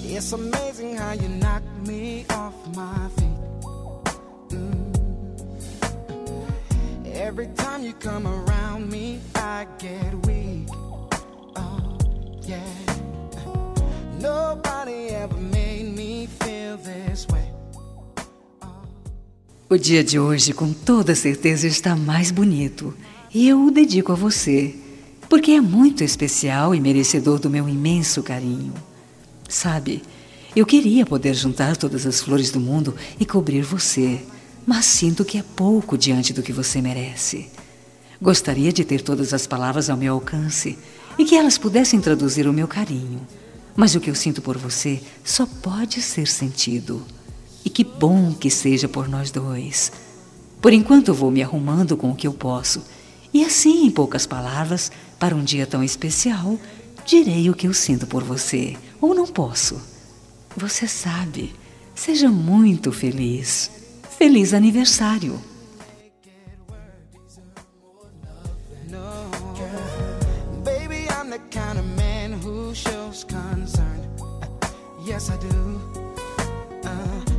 It's amazing how you knock me off my feet. Every time you come around me, I get weak. Oh, yeah. Nobody ever made me feel this way. O dia de hoje, com toda certeza, está mais bonito. E eu o dedico a você, porque é muito especial e merecedor do meu imenso carinho. Sabe, eu queria poder juntar todas as flores do mundo e cobrir você, mas sinto que é pouco diante do que você merece. Gostaria de ter todas as palavras ao meu alcance e que elas pudessem traduzir o meu carinho, mas o que eu sinto por você só pode ser sentido. E que bom que seja por nós dois. Por enquanto vou me arrumando com o que eu posso. E assim, em poucas palavras, para um dia tão especial, direi o que eu sinto por você. Ou não posso. Você sabe. Seja muito feliz. Feliz aniversário. Baby, I'm the kind of man who shows concern. Yes, I do.